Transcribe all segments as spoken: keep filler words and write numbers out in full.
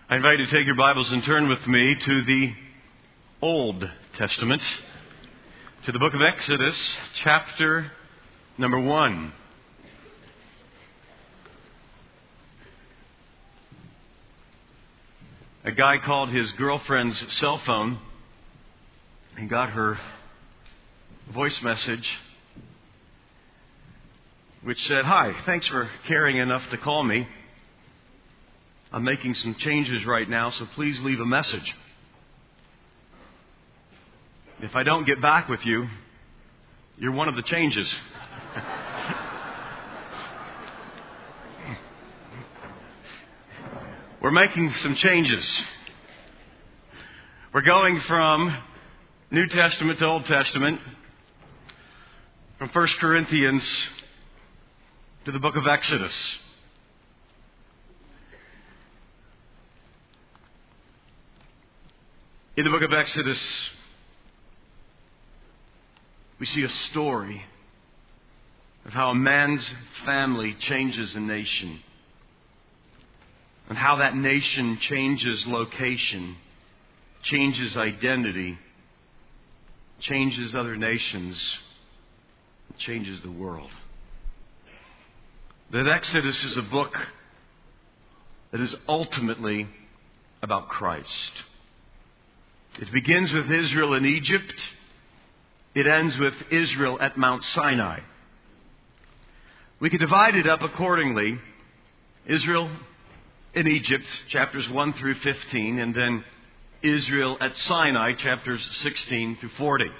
I invite you to take your Bibles and turn with me to the Old Testament, to the book of Exodus, chapter number one. A guy called his girlfriend's cell phone and got her voice message which said, "Hi, thanks for caring enough to call me. I'm making some changes right now, so please leave a message. If I don't get back with you, you're one of the changes." We're making some changes. We're going from New Testament to Old Testament, from First Corinthians to the book of Exodus. In the book of Exodus, we see a story of how a man's family changes a nation, and how that nation changes location, changes identity, changes other nations, changes the world. That Exodus is a book that is ultimately about Christ. It begins with Israel in Egypt. It ends with Israel at Mount Sinai. We could divide it up accordingly. Israel in Egypt, chapters one through fifteen, and then Israel at Sinai, chapters sixteen through forty.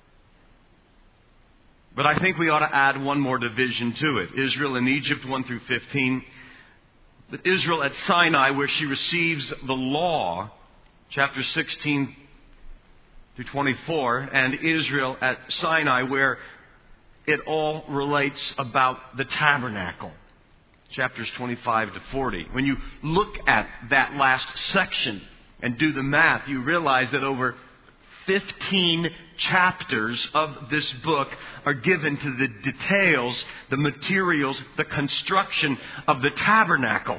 But I think we ought to add one more division to it. Israel in Egypt, one through fifteen. But Israel at Sinai, where she receives the law, chapters sixteen through twenty-four, and Israel at Sinai, where it all relates about the tabernacle, chapters twenty-five to forty. When you look at that last section and do the math, you realize that over fifteen chapters of this book are given to the details, the materials, the construction of the tabernacle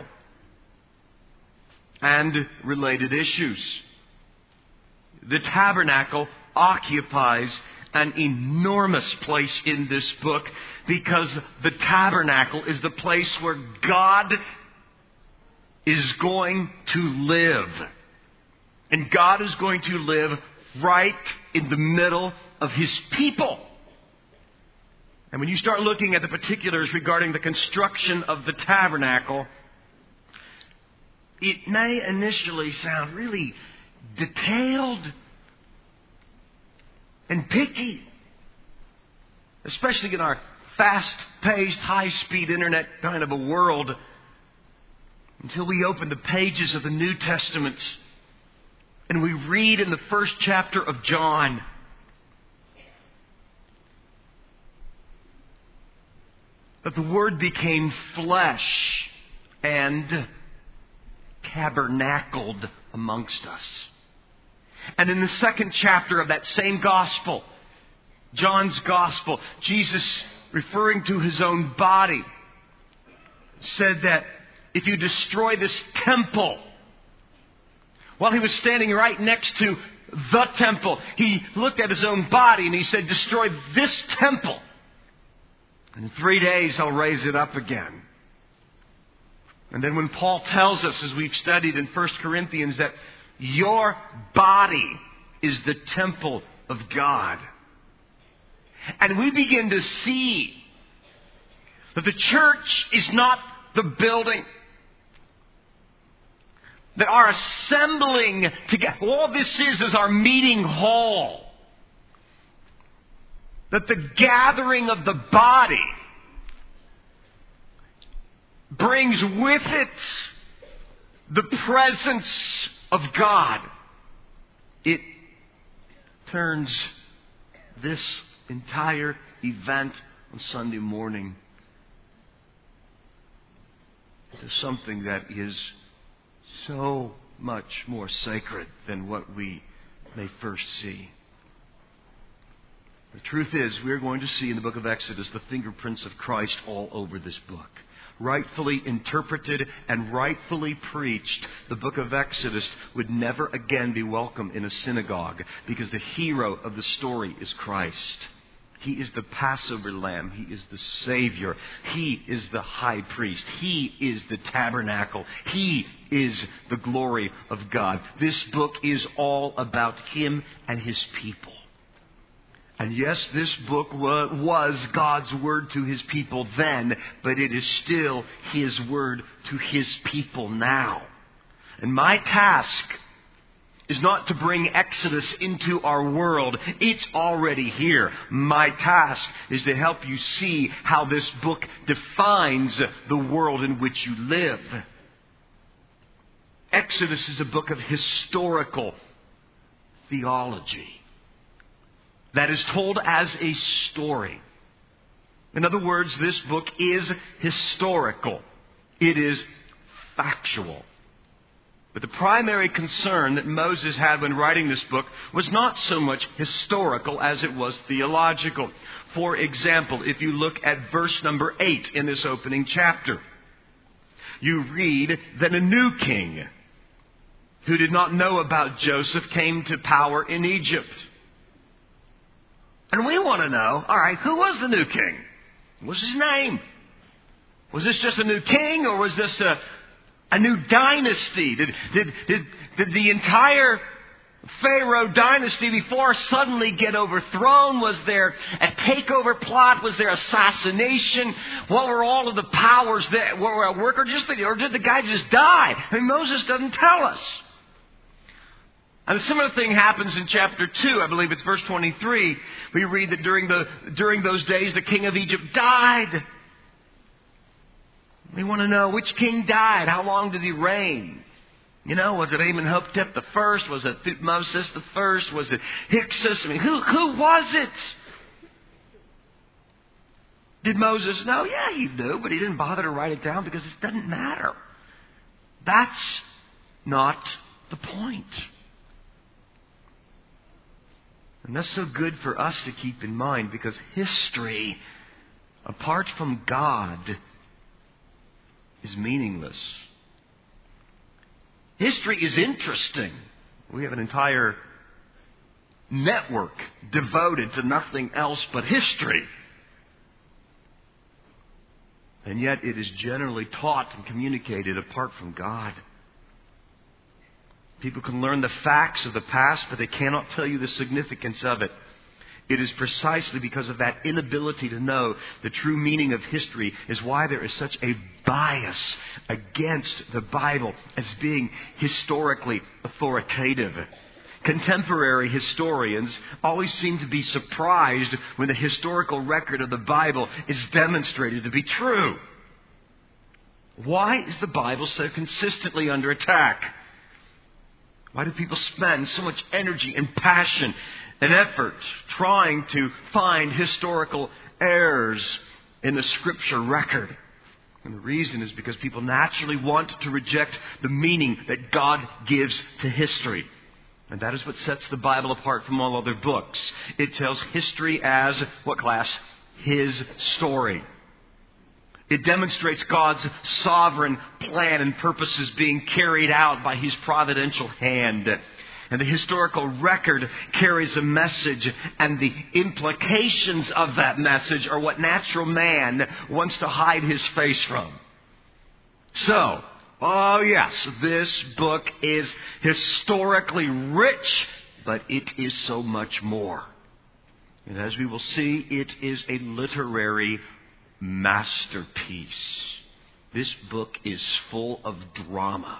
and related issues. The tabernacle occupies an enormous place in this book because the tabernacle is the place where God is going to live. And God is going to live right in the middle of His people. And when you start looking at the particulars regarding the construction of the tabernacle, it may initially sound really detailed and picky, especially in our fast-paced, high-speed internet kind of a world, until we open the pages of the New Testament and we read in the first chapter of John that the Word became flesh and tabernacled amongst us. And in the second chapter of that same gospel, John's gospel, Jesus, referring to His own body, said that if you destroy this temple, while He was standing right next to the temple, He looked at His own body and He said, "Destroy this temple, and in three days I'll raise it up again." And then when Paul tells us, as we've studied in First Corinthians, that your body is the temple of God, and we begin to see that the church is not the building, that our assembling together, all this is is our meeting hall, that the gathering of the body brings with it the presence of God. It turns this entire event on Sunday morning into something that is so much more sacred than what we may first see. The truth is, we're going to see in the book of Exodus the fingerprints of Christ all over this book. rightfully interpreted and rightfully preached, the book of Exodus would never again be welcome in a synagogue, because the hero of the story is Christ. He is the Passover lamb. He is the Savior. He is the high priest. He is the tabernacle. He is the glory of God. This book is all about Him and His people. And yes, this book was God's word to His people then, but it is still His word to His people now. And my task is not to bring Exodus into our world. It's already here. My task is to help you see how this book defines the world in which you live. Exodus is a book of historical theology that is told as a story. In other words, this book is historical. It is factual. But the primary concern that Moses had when writing this book was not so much historical as it was theological. For example, if you look at verse number eight in this opening chapter, you read that a new king who did not know about Joseph came to power in Egypt. And we want to know, all right, who was the new king? What was his name? Was this just a new king, or was this a, a new dynasty? Did, did, did, did the entire Pharaoh dynasty before suddenly get overthrown? Was there a takeover plot? Was there assassination? What were all of the powers that were at work? Or, just, or did the guy just die? I mean, Moses doesn't tell us. And a similar thing happens in chapter two. I believe it's verse twenty-three. We read that during the during those days, the king of Egypt died. We want to know which king died. How long did he reign? You know, was it Amenhotep the first? Was it Thutmose the first? Was it Hyksos? I mean, who who was it? Did Moses know? Yeah, he knew, but he didn't bother to write it down because it doesn't matter. That's not the point. And that's so good for us to keep in mind, because history, apart from God, is meaningless. History is interesting. We have an entire network devoted to nothing else but history. And yet it is generally taught and communicated apart from God. People can learn the facts of the past, but they cannot tell you the significance of it. It is precisely because of that inability to know the true meaning of history is why there is such a bias against the Bible as being historically authoritative. Contemporary historians always seem to be surprised when the historical record of the Bible is demonstrated to be true. Why is the Bible so consistently under attack? Why do people spend so much energy and passion and effort trying to find historical errors in the Scripture record? And the reason is because people naturally want to reject the meaning that God gives to history. And that is what sets the Bible apart from all other books. It tells history as, what class? His story. It demonstrates God's sovereign plan and purposes being carried out by His providential hand. And the historical record carries a message, and the implications of that message are what natural man wants to hide his face from. So, oh yes, this book is historically rich, but it is so much more. And as we will see, it is a literary masterpiece. This book is full of drama.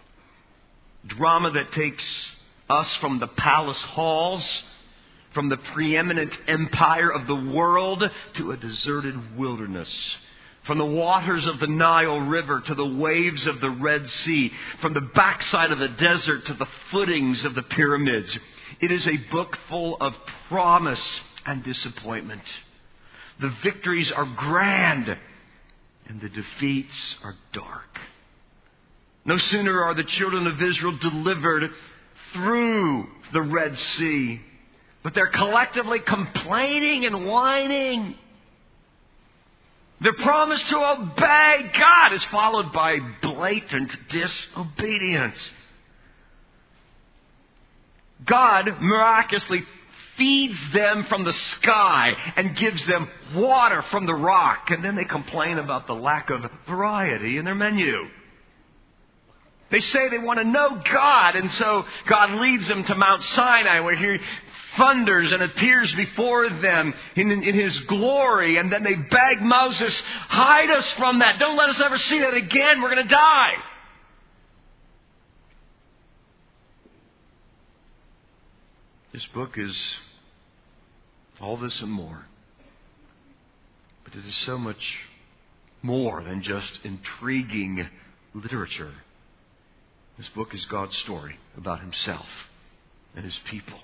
Drama that takes us from the palace halls, from the preeminent empire of the world, to a deserted wilderness. From the waters of the Nile River to the waves of the Red Sea. From the backside of the desert to the footings of the pyramids. It is a book full of promise and disappointment. The victories are grand, and the defeats are dark. No sooner are the children of Israel delivered through the Red Sea, but they're collectively complaining and whining. Their promise to obey God is followed by blatant disobedience. God miraculously feeds them from the sky and gives them water from the rock. And then they complain about the lack of variety in their menu. They say they want to know God, and so God leads them to Mount Sinai where He thunders and appears before them in, in His glory. And then they beg Moses, hide us from that. Don't let us ever see that again. We're going to die. This book is all this and more. But it is so much more than just intriguing literature. This book is God's story about Himself and His people.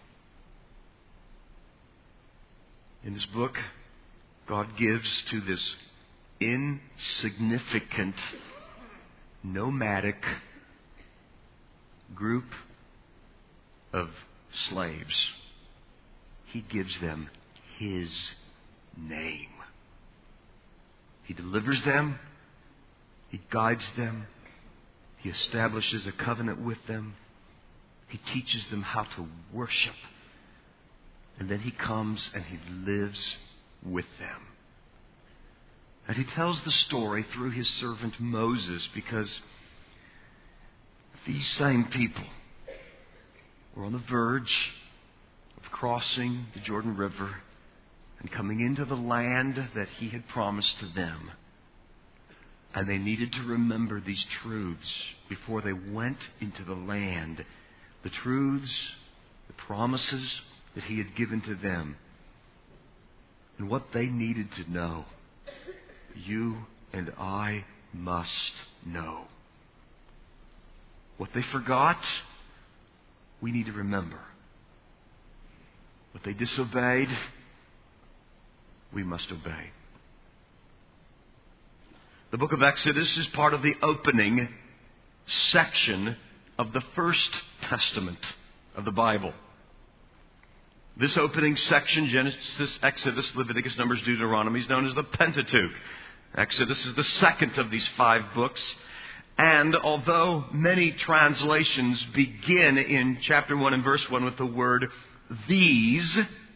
In this book, God gives to this insignificant, nomadic group of slaves, He gives them His name. He delivers them. He guides them. He establishes a covenant with them. He teaches them how to worship. And then He comes and He lives with them. And He tells the story through His servant Moses, because these same people were on the verge of crossing the Jordan River and coming into the land that He had promised to them. And they needed to remember these truths before they went into the land. The truths, the promises that He had given to them. And what they needed to know, you and I must know. What they forgot, we need to remember. What they disobeyed, we must obey. The book of Exodus is part of the opening section of the First Testament of the Bible. This opening section, Genesis, Exodus, Leviticus, Numbers, Deuteronomy, is known as the Pentateuch. Exodus is the second of these five books. And although many translations begin in chapter one and verse one with the word these,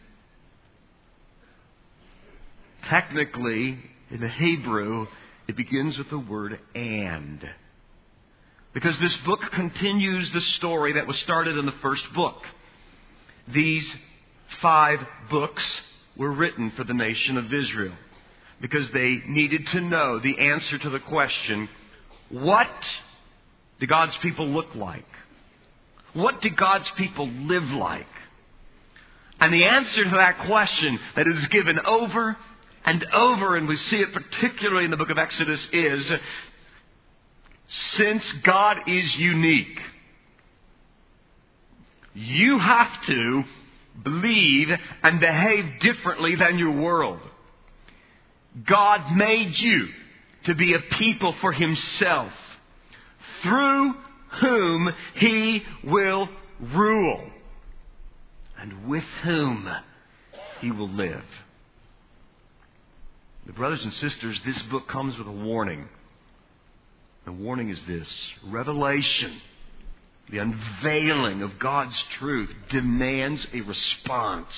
technically, in the Hebrew, it begins with the word and. Because this book continues the story that was started in the first book. These five books were written for the nation of Israel because they needed to know the answer to the question, what do God's people look like? What do God's people live like? And the answer to that question that is given over and over, and we see it particularly in the book of Exodus, is since God is unique, you have to believe and behave differently than your world. God made you to be a people for Himself, through whom He will rule, and with whom He will live. The brothers and sisters, this book comes with a warning. The warning is this: revelation, the unveiling of God's truth, demands a response.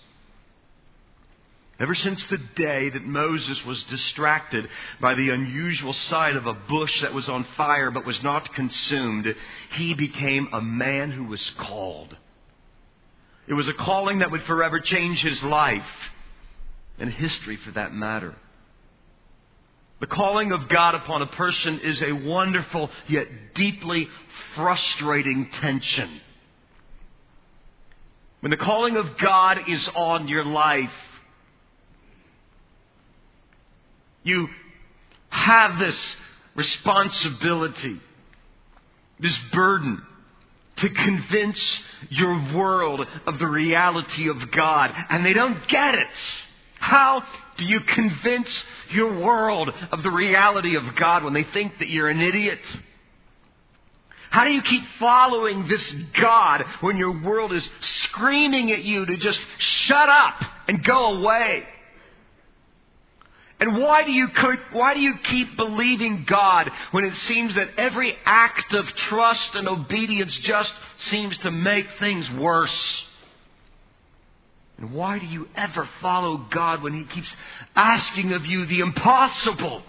Ever since the day that Moses was distracted by the unusual sight of a bush that was on fire but was not consumed, he became a man who was called. It was a calling that would forever change his life, and history for that matter. The calling of God upon a person is a wonderful yet deeply frustrating tension. When the calling of God is on your life, you have this responsibility, this burden, to convince your world of the reality of God. And they don't get it. How do you convince your world of the reality of God when they think that you're an idiot? How do you keep following this God when your world is screaming at you to just shut up and go away? And why do you why do you keep believing God when it seems that every act of trust and obedience just seems to make things worse? And why do you ever follow God when He keeps asking of you the impossible?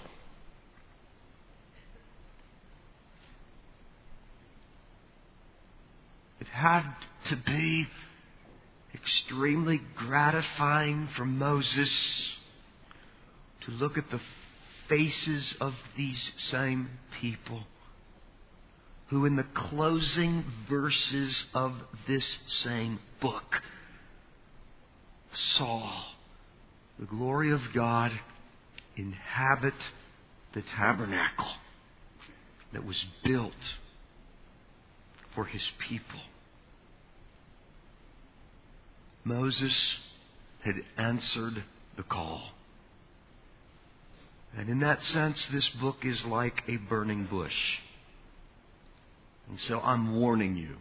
It had to be extremely gratifying for Moses to look at the faces of these same people who in the closing verses of this same book saw the glory of God inhabit the tabernacle that was built for His people. Moses had answered the call. And in that sense, this book is like a burning bush. And so I'm warning you.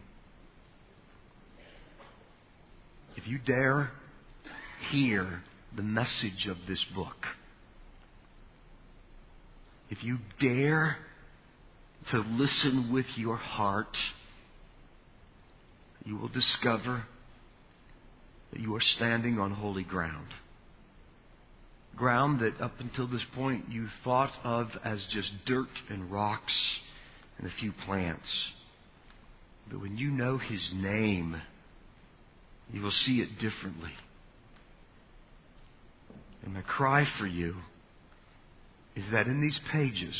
If you dare hear the message of this book, if you dare to listen with your heart, you will discover that you are standing on holy ground. Ground that up until this point you thought of as just dirt and rocks and a few plants. But when you know His name, you will see it differently. And my cry for you is that in these pages,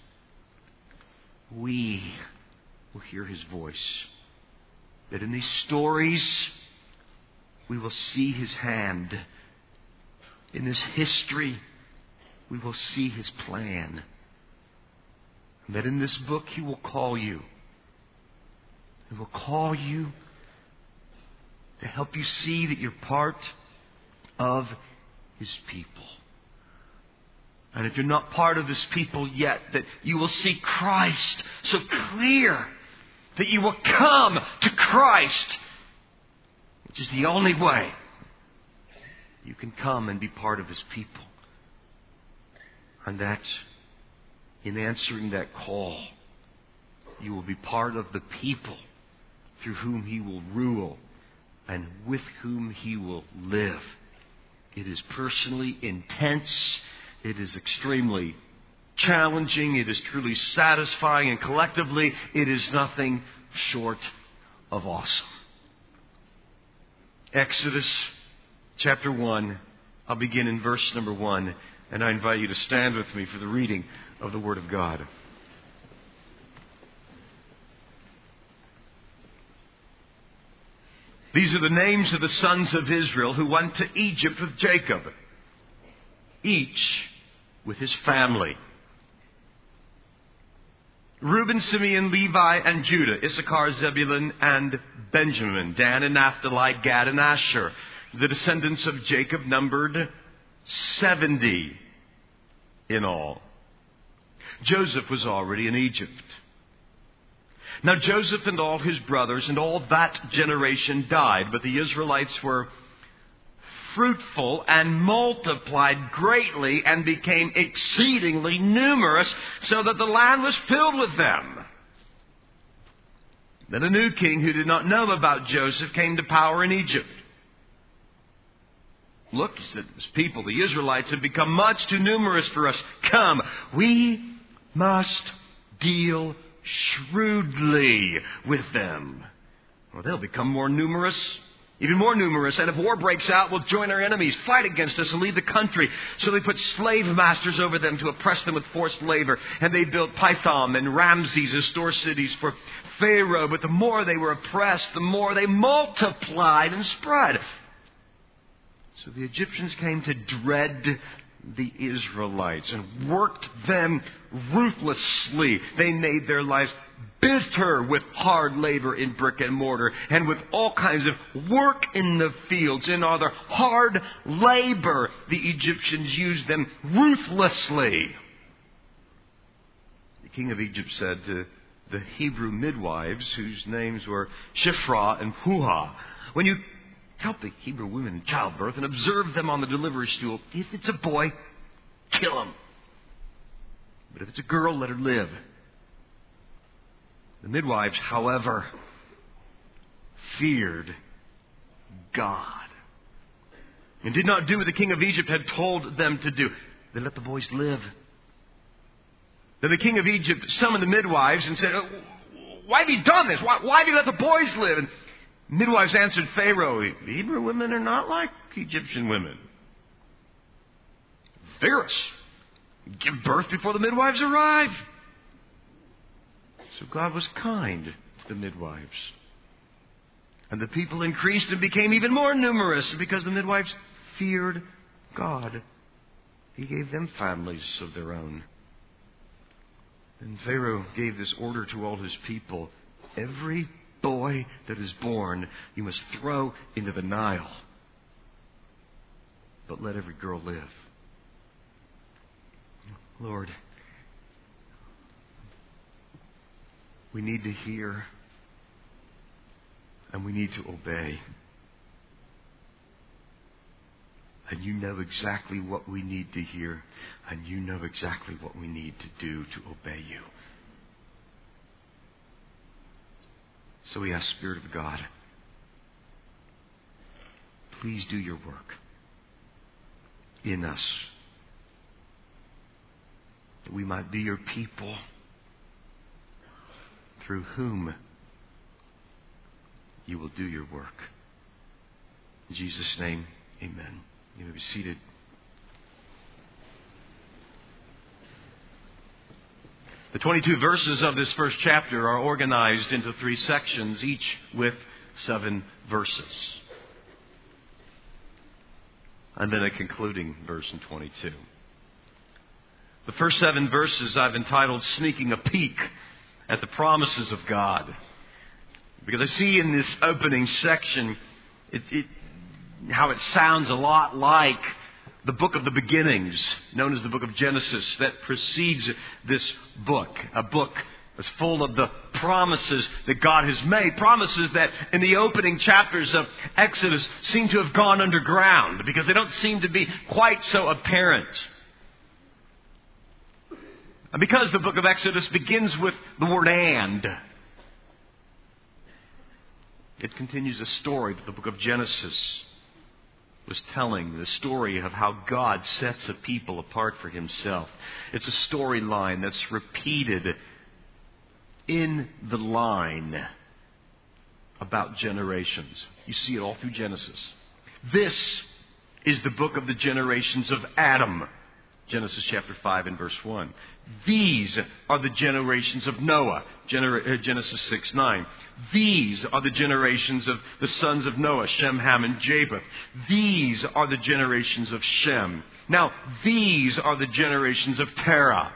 we will hear His voice. That in these stories, we will see His hand. In this history, we will see His plan. And that in this book, He will call you. He will call you to help you see that you're part of His people. And if you're not part of His people yet, that you will see Christ so clear that you will come to Christ, which is the only way you can come and be part of His people. And that in answering that call, you will be part of the people through whom He will rule and with whom He will live. It is personally intense. It is extremely challenging. It is truly satisfying. And collectively, it is nothing short of awesome. Exodus chapter one. I'll begin in verse number one. And I invite you to stand with me for the reading of the Word of God. These are the names of the sons of Israel who went to Egypt with Jacob, each with his family. Reuben, Simeon, Levi, and Judah, Issachar, Zebulun, and Benjamin, Dan and Naphtali, Gad and Asher. The descendants of Jacob numbered seventy in all. Joseph was already in Egypt. Now Joseph and all his brothers and all that generation died, but the Israelites were fruitful and multiplied greatly and became exceedingly numerous, so that the land was filled with them. Then a new king who did not know about Joseph came to power in Egypt. Look, he said to his people, the Israelites have become much too numerous for us. Come, we must deal shrewdly with them. Well, they'll become more numerous, even more numerous. And if war breaks out, we'll join our enemies, fight against us, and leave the country. So they put slave masters over them to oppress them with forced labor. And they built Pithom and Ramses as store cities for Pharaoh. But the more they were oppressed, the more they multiplied and spread. So the Egyptians came to dread the Israelites and worked them ruthlessly. They made their lives bitter with hard labor in brick and mortar and with all kinds of work in the fields. In other hard labor, the Egyptians used them ruthlessly. The king of Egypt said to the Hebrew midwives, whose names were Shiphrah and Puah, when you help the Hebrew women in childbirth and observe them on the delivery stool, if it's a boy, Kill him. But if it's a girl, let her live. The midwives, however, feared God and did not do what the king of Egypt had told them to do. They let the boys live. Then the king of Egypt summoned the midwives and said, why have you done this? Why, why have you let the boys live? And midwives answered Pharaoh, Hebrew women are not like Egyptian women. Vigorous. Give birth before the midwives arrive. So God was kind to the midwives. And the people increased and became even more numerous because the midwives feared God. He gave them families of their own. And Pharaoh gave this order to all his people. Every boy that is born you must throw into the Nile. But let every girl live. Lord, we need to hear and we need to obey. And you know exactly what we need to hear, and you know exactly what we need to do to obey you. So we ask, Spirit of God, please do your work in us, that we might be your people through whom you will do your work. In Jesus' name, amen. You may be seated. The twenty-two verses of this first chapter are organized into three sections, each with seven verses. And then a concluding verse in twenty-two. The first seven verses I've entitled Sneaking a Peek at the Promises of God. Because I see in this opening section it, it, how it sounds a lot like the book of the beginnings, known as the book of Genesis, that precedes this book. A book that's full of the promises that God has made. Promises that in the opening chapters of Exodus seem to have gone underground because they don't seem to be quite so apparent. And because the book of Exodus begins with the word "and," it continues a story that the book of Genesis was telling, the story of how God sets a people apart for Himself. It's a storyline that's repeated in the line about generations. You see it all through Genesis. This is the book of the generations of Adam. Genesis chapter five and verse one. These are the generations of Noah. Genesis six nine. These are the generations of the sons of Noah, Shem, Ham, and Japheth. These are the generations of Shem. Now, these are the generations of Terah.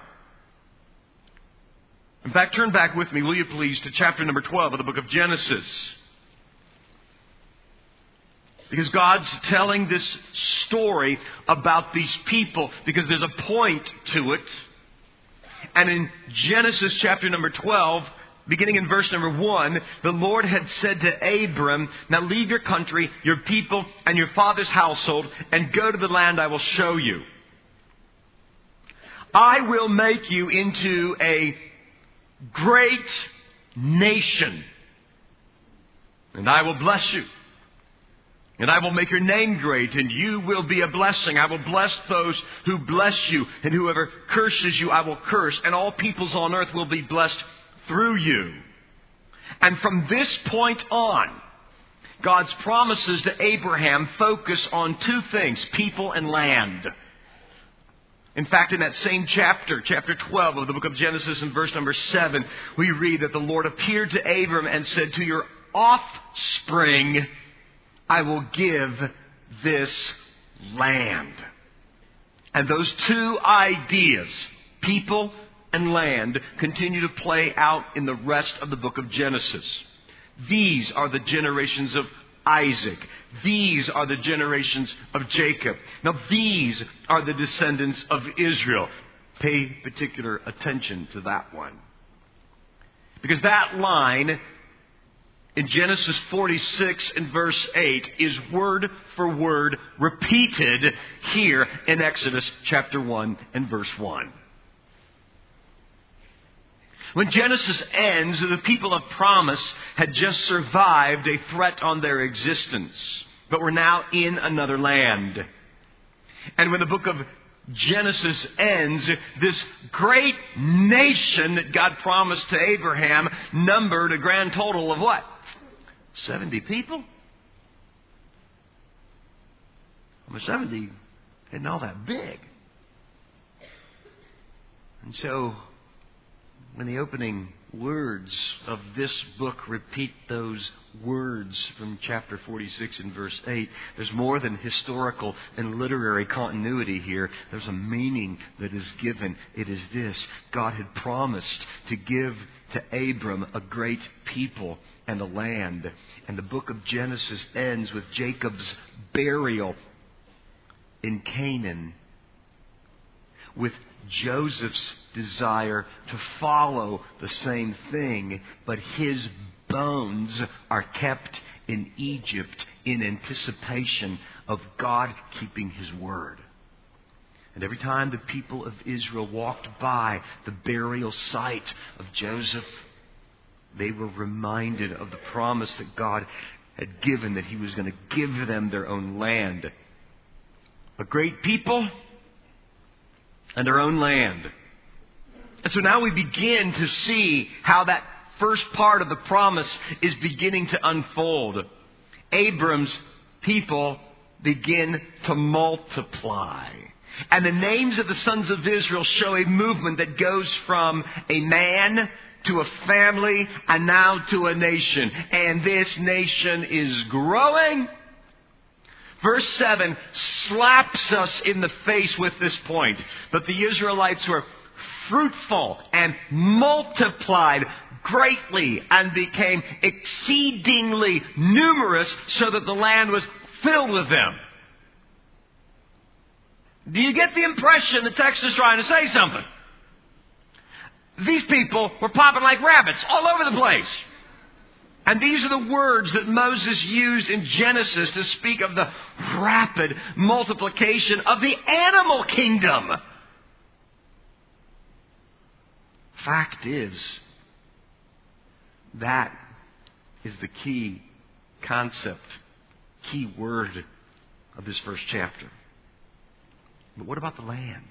In fact, turn back with me, will you please, to chapter number twelve of the book of Genesis. Because God's telling this story about these people, because there's a point to it. And in Genesis chapter number twelve, beginning in verse number one, the Lord had said to Abram, now leave your country, your people, and your father's household, and go to the land I will show you. I will make you into a great nation, and I will bless you. And I will make your name great, and you will be a blessing. I will bless those who bless you, and whoever curses you, I will curse. And all peoples on earth will be blessed through you. And from this point on, God's promises to Abraham focus on two things, people and land. In fact, in that same chapter, chapter twelve of the book of Genesis, in verse number seven, we read that the Lord appeared to Abram and said, to your offspring I will give this land. And those two ideas, people and land, continue to play out in the rest of the book of Genesis. These are the generations of Isaac. These are the generations of Jacob. Now these are the descendants of Israel. Pay particular attention to that one. Because that line in Genesis forty-six and verse eight is word for word repeated here in Exodus chapter one and verse one. When Genesis ends, the people of promise had just survived a threat on their existence, but were now in another land. And when the book of Genesis ends, this great nation that God promised to Abraham numbered a grand total of what? seventy people? Well, seventy isn't all that big. And so, when the opening words of this book repeat those words from chapter forty-six and verse eight, there's more than historical and literary continuity here. There's a meaning that is given. It is this: God had promised to give to Abram a great people and a land. And the book of Genesis ends with Jacob's burial in Canaan, with Joseph's desire to follow the same thing, but his bones are kept in Egypt in anticipation of God keeping His word. And every time the people of Israel walked by the burial site of Joseph, they were reminded of the promise that God had given, that He was going to give them their own land. A great people and their own land. And so now we begin to see how that first part of the promise is beginning to unfold. Abram's people begin to multiply. And the names of the sons of Israel show a movement that goes from a man to a family and now to a nation. And this nation is growing. Verse seven slaps us in the face with this point. But the Israelites were fruitful and multiplied greatly and became exceedingly numerous, so that the land was filled with them. Do you get the impression the text is trying to say something? These people were popping like rabbits all over the place. And these are the words that Moses used in Genesis to speak of the rapid multiplication of the animal kingdom. Fact is, that is the key concept, key word of this first chapter. But what about the land?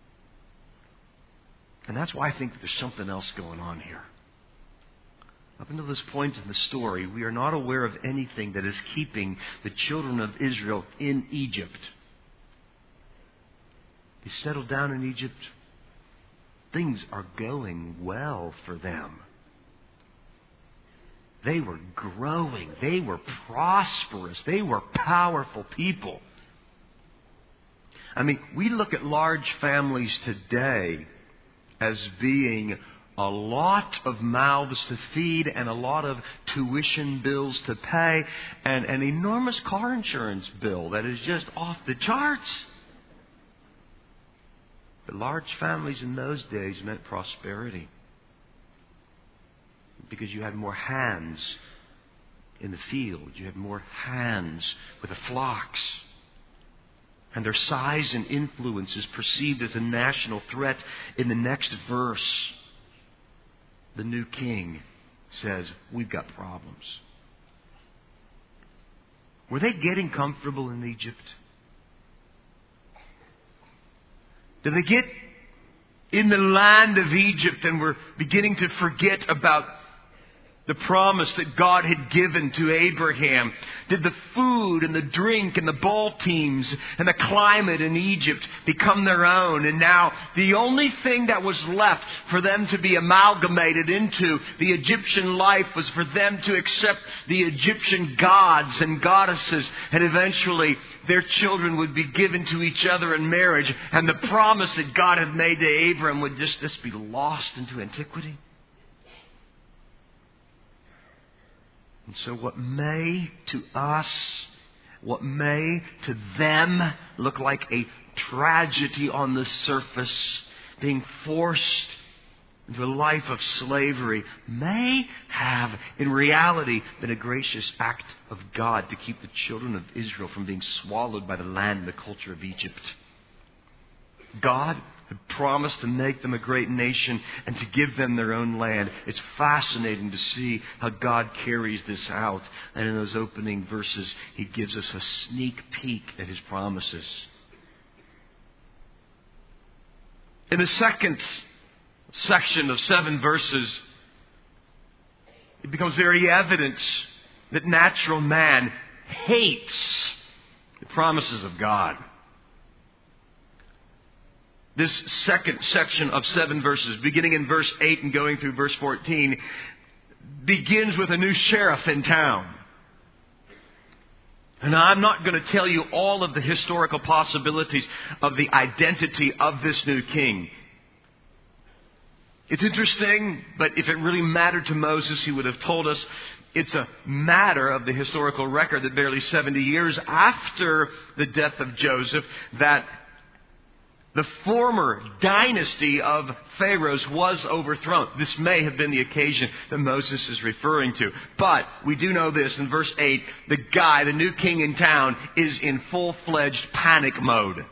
And that's why I think that there's something else going on here. Up until this point in the story, we are not aware of anything that is keeping the children of Israel in Egypt. They settled down in Egypt. Things are going well for them. They were growing. They were prosperous. They were powerful people. I mean, we look at large families today as being a lot of mouths to feed and a lot of tuition bills to pay and an enormous car insurance bill that is just off the charts. But large families in those days meant prosperity, because you had more hands in the field. You had more hands with the flocks. And their size and influence is perceived as a national threat. In the next verse, the new king says, we've got problems. Were they getting comfortable in Egypt? Did they get in the land of Egypt and were beginning to forget about the promise that God had given to Abraham? Did the food and the drink and the ball teams and the climate in Egypt become their own? And now the only thing that was left for them to be amalgamated into the Egyptian life was for them to accept the Egyptian gods and goddesses. And eventually their children would be given to each other in marriage. And the promise that God had made to Abram would just this be lost into antiquity. And so what may to us, what may to them look like a tragedy on the surface, being forced into a life of slavery may have, in reality, been a gracious act of God to keep the children of Israel from being swallowed by the land and the culture of Egypt. God had promised to make them a great nation and to give them their own land. It's fascinating to see how God carries this out. And in those opening verses, He gives us a sneak peek at His promises. In the second section of seven verses, it becomes very evident that natural man hates the promises of God. This second section of seven verses, beginning in verse eight and going through verse fourteen, begins with a new sheriff in town. And I'm not going to tell you all of the historical possibilities of the identity of this new king. It's interesting, but if it really mattered to Moses, he would have told us it's a matter of the historical record that barely seventy years after the death of Joseph, that the former dynasty of Pharaohs was overthrown. This may have been the occasion that Moses is referring to. But we do know this in verse eight, the guy, the new king in town, is in full-fledged panic mode.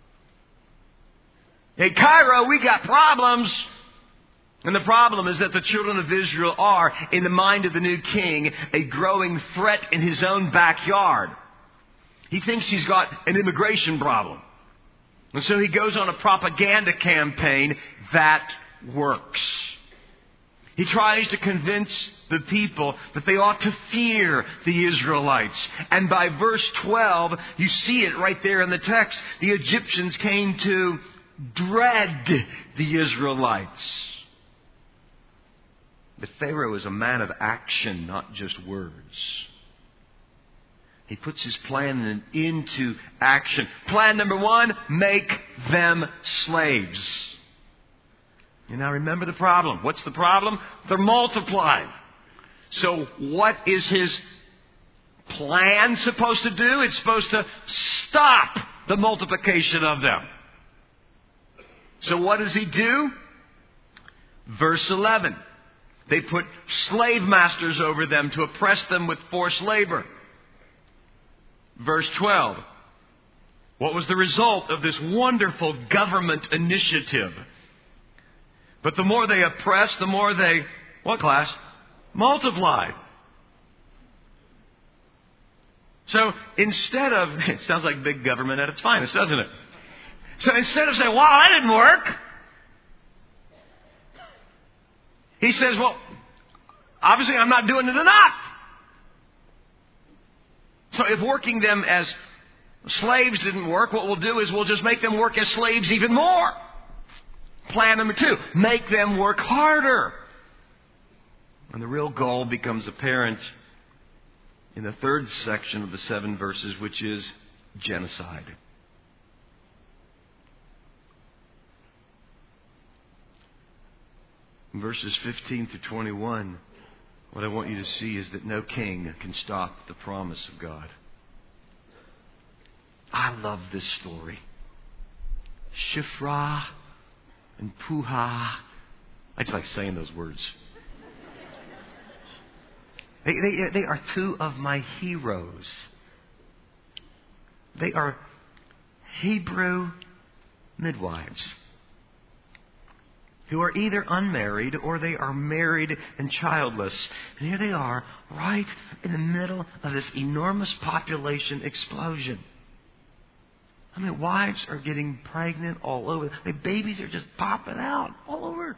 Hey, Cairo, we got problems. And the problem is that the children of Israel are, in the mind of the new king, a growing threat in his own backyard. He thinks he's got an immigration problem. And so he goes on a propaganda campaign that works. He tries to convince the people that they ought to fear the Israelites. And by verse twelve, you see it right there in the text. The Egyptians came to dread the Israelites. But Pharaoh is a man of action, not just words. He puts his plan into action. Plan number one, make them slaves. You now remember the problem. What's the problem? They're multiplying. So what is his plan supposed to do? It's supposed to stop the multiplication of them. So what does he do? Verse eleven. They put slave masters over them to oppress them with forced labor. Verse twelve. What was the result of this wonderful government initiative? But the more they oppressed, the more they, what class? Multiplied. So instead of, it sounds like big government at its finest, doesn't it? So instead of saying, wow, that didn't work, he says, well, obviously I'm not doing it enough. So if working them as slaves didn't work, what we'll do is we'll just make them work as slaves even more. Plan number two, make them work harder. And the real goal becomes apparent in the third section of the seven verses, which is genocide. In verses fifteen to twenty-one, what I want you to see is that no king can stop the promise of God. I love this story. Shiphrah and Puah. I just like saying those words. They, they, they are two of my heroes. They are Hebrew midwives who are either unmarried or they are married and childless. And here they are, right in the middle of this enormous population explosion. I mean, wives are getting pregnant all over. The babies are just popping out all over.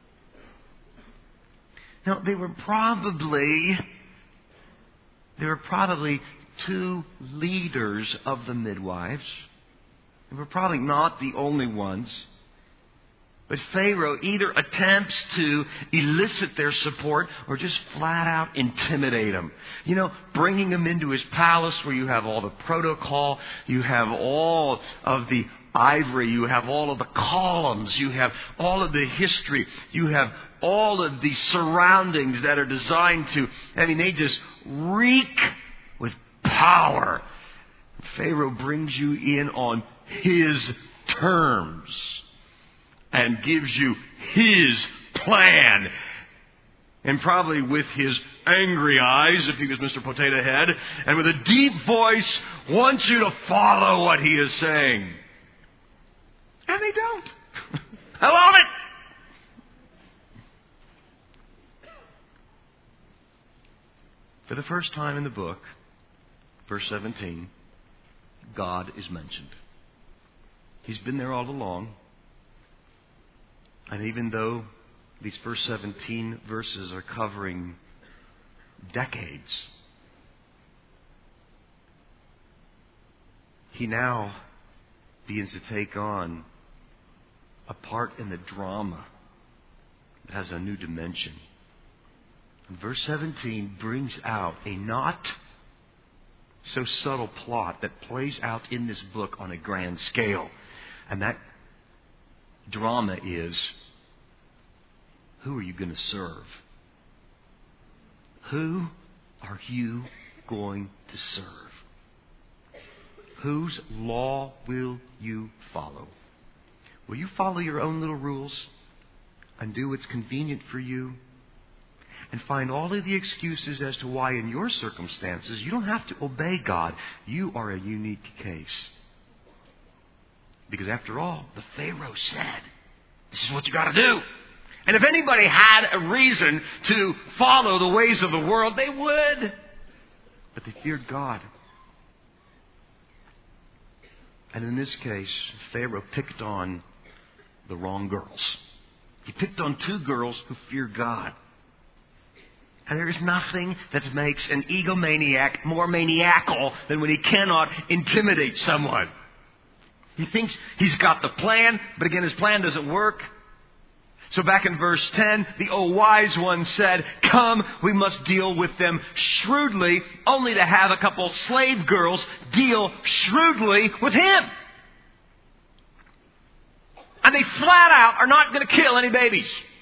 Now, they were probably, they were probably two leaders of the midwives. They were probably not the only ones. But Pharaoh either attempts to elicit their support or just flat out intimidate them. You know, bringing them into his palace where you have all the protocol, you have all of the ivory, you have all of the columns, you have all of the history, you have all of the surroundings that are designed to, I mean, they just reek with power. Pharaoh brings you in on his terms and gives you his plan. And probably with his angry eyes, if he was Mister Potato Head, and with a deep voice, wants you to follow what he is saying. And they don't. I love it. For the first time in the book, verse seventeen, God is mentioned. He's been there all along. And even though these first seventeen verses are covering decades, he now begins to take on a part in the drama that has a new dimension. And verse seventeen brings out a not so subtle plot that plays out in this book on a grand scale. And that drama is, who are you going to serve? Who are you going to serve? Whose law will you follow? Will you follow your own little rules and do what's convenient for you? And find all of the excuses as to why in your circumstances you don't have to obey God. You are a unique case. Because after all, the Pharaoh said, this is what you got to do. And if anybody had a reason to follow the ways of the world, they would. But they feared God. And in this case, Pharaoh picked on the wrong girls. He picked on two girls who fear God. And there is nothing that makes an egomaniac more maniacal than when he cannot intimidate someone. He thinks he's got the plan, but again, his plan doesn't work. So back in verse ten, the oh wise one said, come, we must deal with them shrewdly, only to have a couple slave girls deal shrewdly with him. And they flat out are not going to kill any babies.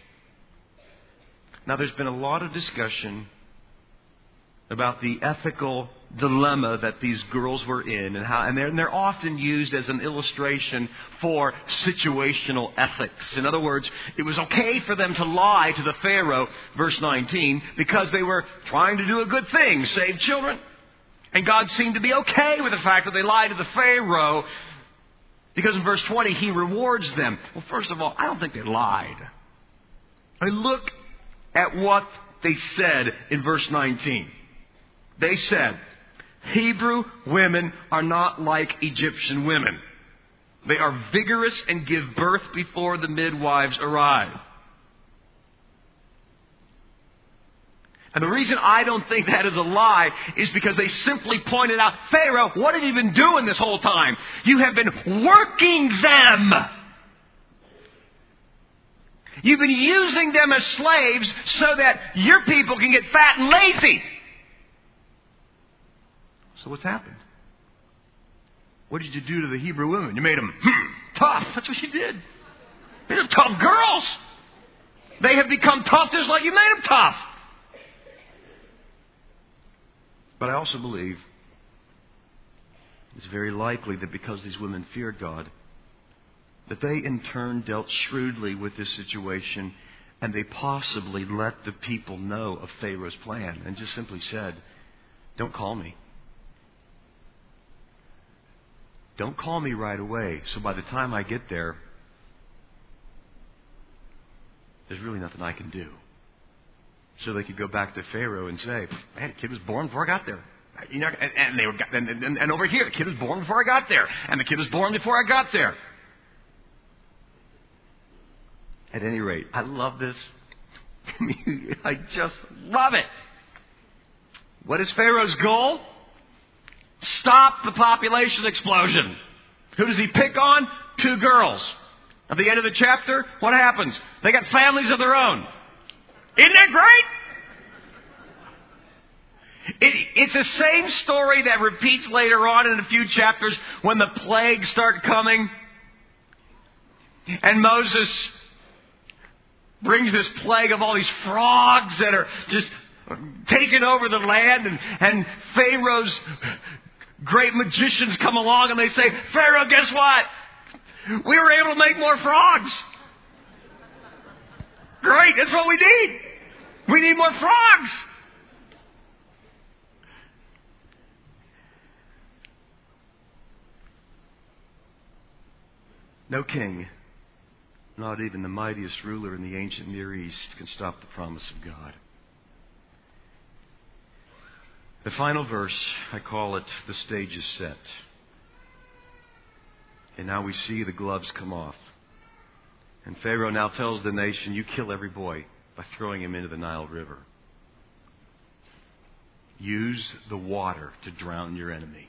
Now, there's been a lot of discussion about the ethical dilemma that these girls were in, and how, and they're, and they're often used as an illustration for situational ethics. In other words, it was okay for them to lie to the Pharaoh, verse nineteen, because they were trying to do a good thing, save children. And God seemed to be okay with the fact that they lied to the Pharaoh, because in verse twenty, he rewards them. Well, first of all, I don't think they lied. I mean, look at what they said in verse nineteen. They said, Hebrew women are not like Egyptian women. They are vigorous and give birth before the midwives arrive. And the reason I don't think that is a lie is because they simply pointed out, Pharaoh, what have you been doing this whole time? You have been working them. You've been using them as slaves so that your people can get fat and lazy. So what's happened? What did you do to the Hebrew women? You made them hmm, tough. That's what you did. They're tough girls. They have become tough just like you made them tough. But I also believe it's very likely that because these women feared God, that they in turn dealt shrewdly with this situation, and they possibly let the people know of Pharaoh's plan and just simply said, don't call me. Don't call me right away, so by the time I get there, there's really nothing I can do. So they could go back to Pharaoh and say, man, the kid was born before I got there. You know, and, and they were, and, and, and over here, the kid was born before I got there. And the kid was born before I got there. At any rate, I love this. I just love it. What is Pharaoh's goal? Stop the population explosion. Who does he pick on? Two girls. At the end of the chapter, what happens? They got families of their own. Isn't that great? It, it's the same story that repeats later on in a few chapters when the plagues start coming. And Moses brings this plague of all these frogs that are just taking over the land. And, and Pharaoh's great magicians come along and they say, Pharaoh, guess what? We were able to make more frogs. Great, that's what we need. We need more frogs. No king, not even the mightiest ruler in the ancient Near East, can stop the promise of God. The final verse, I call it, the stage is set. And now we see the gloves come off. And Pharaoh now tells the nation, you kill every boy by throwing him into the Nile River. Use the water to drown your enemy.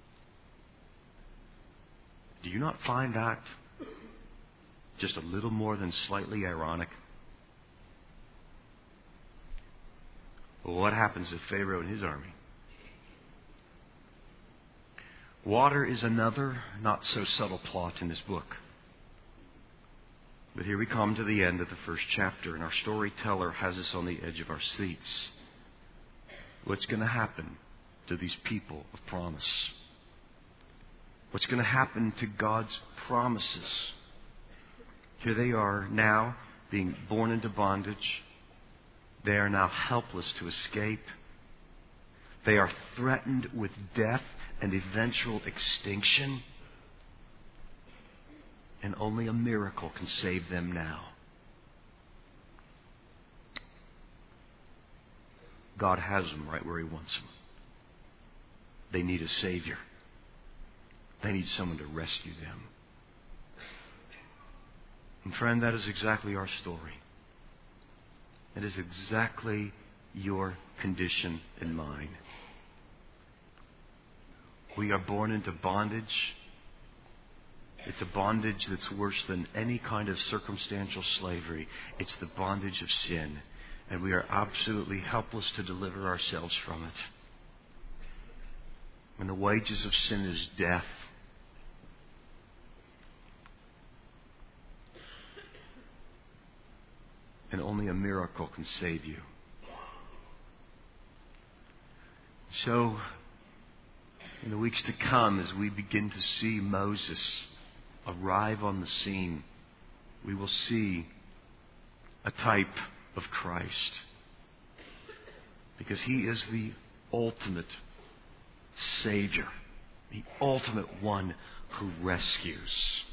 Do you not find that just a little more than slightly ironic? Well, what happens to Pharaoh and his army? Water is another not so subtle plot in this book. But here we come to the end of the first chapter, and our storyteller has us on the edge of our seats. What's going to happen to these people of promise? What's going to happen to God's promises? Here they are now being born into bondage. They are now helpless to escape. They are threatened with death and eventual extinction. And only a miracle can save them now. God has them right where He wants them. They need a Savior. They need someone to rescue them. And friend, that is exactly our story. It is exactly your condition and mine. We are born into bondage. It's a bondage that's worse than any kind of circumstantial slavery. It's the bondage of sin. And we are absolutely helpless to deliver ourselves from it. And the wages of sin is death. And only a miracle can save you. So, in the weeks to come, as we begin to see Moses arrive on the scene, we will see a type of Christ. Because He is the ultimate Savior, the ultimate one who rescues.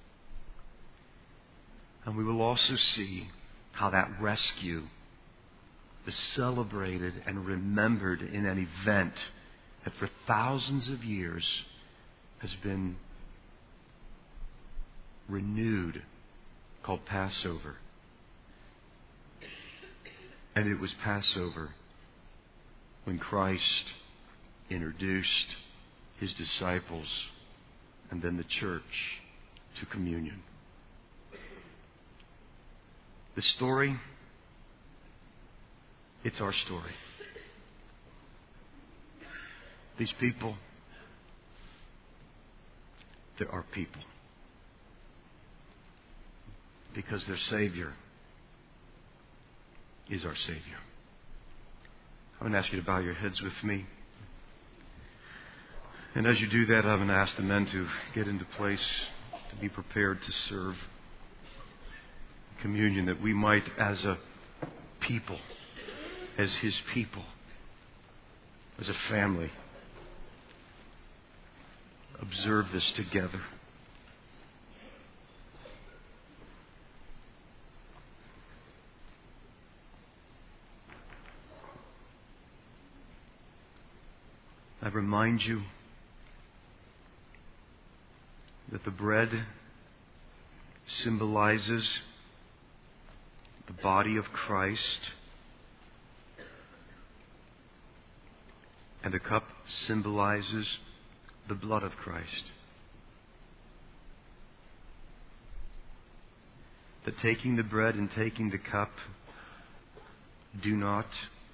And we will also see how that rescue is celebrated and remembered in an event that for thousands of years has been renewed, called Passover. And it was Passover when Christ introduced His disciples and then the church to communion. The story, it's our story. These people, they're our people. Because their Savior is our Savior. I'm going to ask you to bow your heads with me. And as you do that, I'm going to ask the men to get into place to be prepared to serve communion, that we might, as a people, as His people, as a family, observe this together. I remind you that the bread symbolizes the body of Christ, and the cup symbolizes the blood of Christ. That taking the bread and taking the cup do not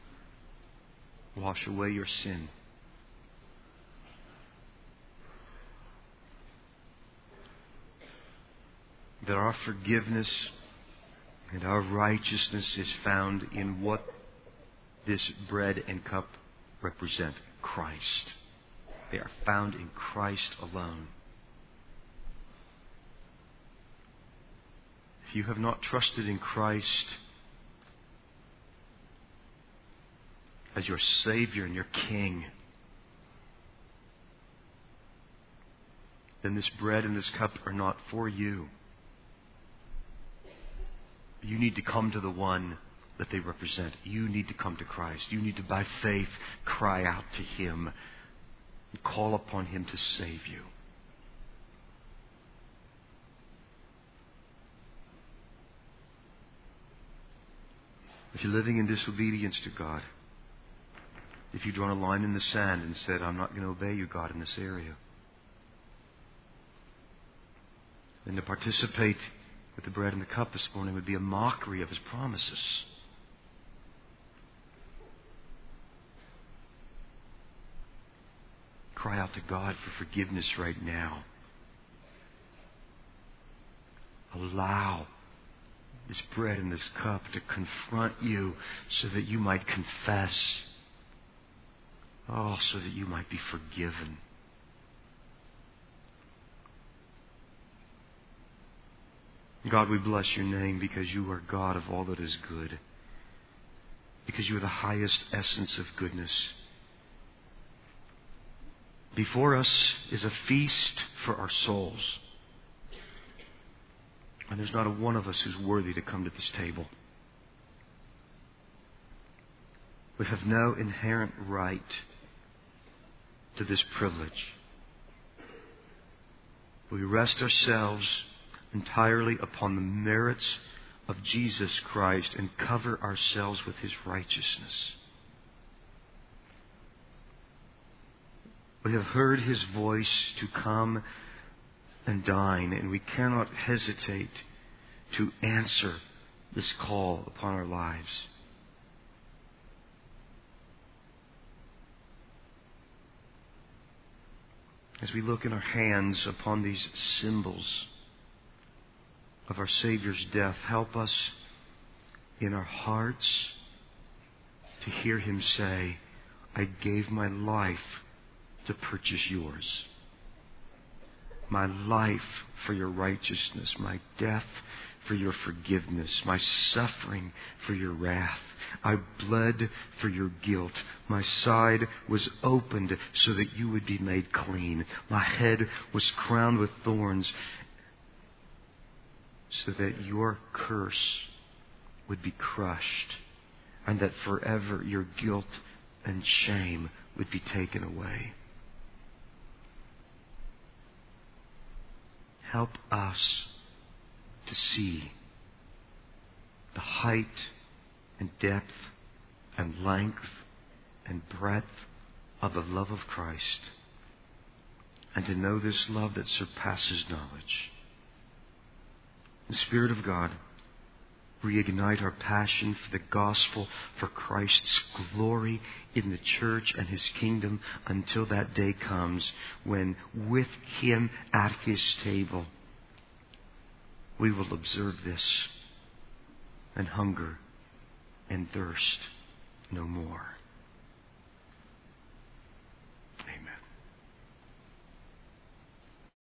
wash away your sin. That our forgiveness and our righteousness is found in what this bread and cup represent: Christ. They are found in Christ alone. If you have not trusted in Christ as your Savior and your King, then this bread and this cup are not for you. You need to come to the one that they represent. You need to come to Christ. You need to, by faith, cry out to Him and call upon Him to save you. If you're living in disobedience to God, if you've drawn a line in the sand and said, I'm not going to obey you, God, in this area, then to participate with the bread and the cup this morning would be a mockery of His promises. Cry out to God for forgiveness right now. Allow this bread and this cup to confront you so that you might confess. Oh, so that you might be forgiven. God, we bless your name because you are God of all that is good. Because you are the highest essence of goodness. Before us is a feast for our souls. And there's not a one of us who's worthy to come to this table. We have no inherent right to this privilege. We rest ourselves entirely upon the merits of Jesus Christ and cover ourselves with His righteousness. We have heard His voice to come and dine, and we cannot hesitate to answer this call upon our lives. As we look in our hands upon these symbols of our Savior's death, help us in our hearts to hear Him say, I gave my life to purchase yours. My life for your righteousness, my death for your forgiveness, my suffering for your wrath. I bled for your guilt. My side was opened so that you would be made clean. My head was crowned with thorns so that your curse would be crushed and that forever your guilt and shame would be taken away. Help us to see the height and depth and length and breadth of the love of Christ, and to know this love that surpasses knowledge. The Spirit of God, reignite our passion for the gospel, for Christ's glory in the church and His kingdom until that day comes when with Him at His table we will observe this and hunger and thirst no more.